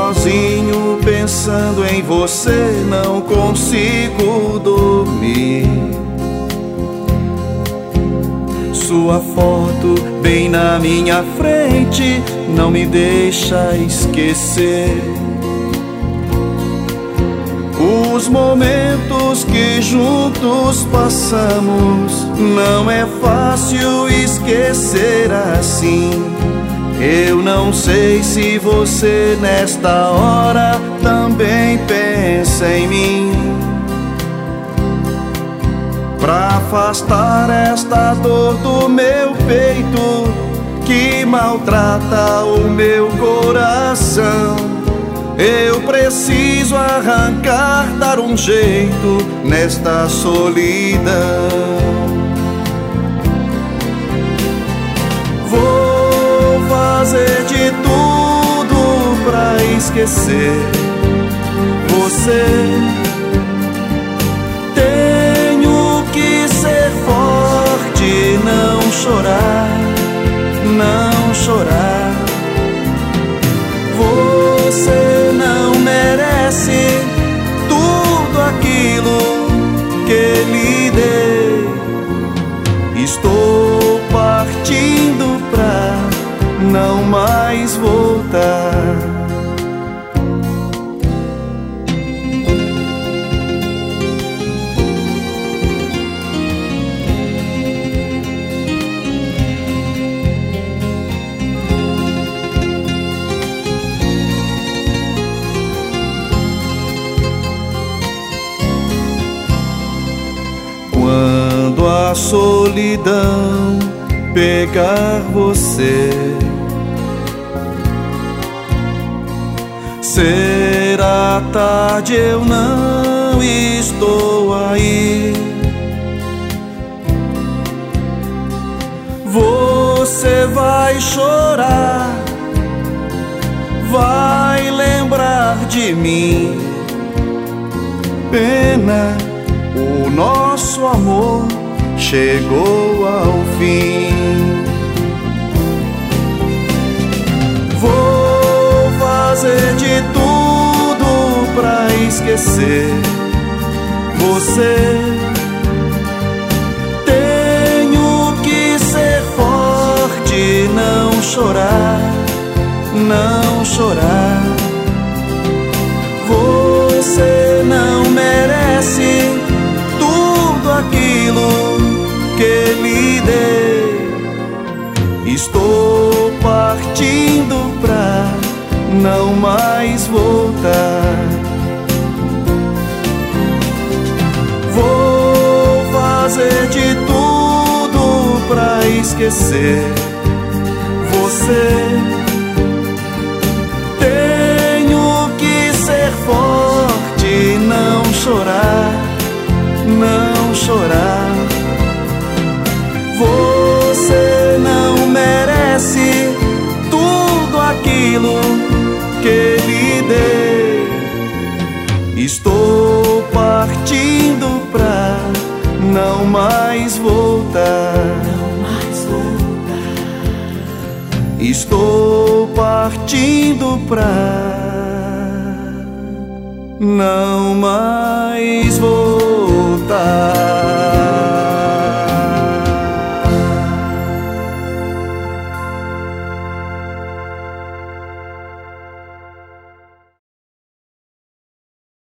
sozinho pensando em você, não consigo dormir. Sua foto bem na minha frente não me deixa esquecer os momentos que juntos passamos. Não é fácil esquecer assim. Eu não sei se você nesta hora também pensa em mim. Pra afastar esta dor do meu peito que maltrata o meu coração, eu preciso arrancar, dar um jeito nesta solidão. Vou fazer de tudo pra esquecer você. Tenho que ser forte, não chorar, não chorar. Você não merece tudo aquilo que lhe dei. Estou partindo pra não mais voltar. Quando a solidão pegar você, será tarde, eu não estou aí. Você vai chorar, vai lembrar de mim. Pena, o nosso amor chegou ao fim. Vou fazer de tudo pra esquecer você. Tenho que ser forte, não chorar, não chorar. Você não merece tudo aquilo que lhe dei. Estou partindo pra não mais voltar. Vou fazer de tudo pra esquecer você. Tenho que ser forte, não chorar, não chorar. Você não merece tudo aquilo que lhe dei. Estou partindo pra não mais voltar. Estou partindo pra não mais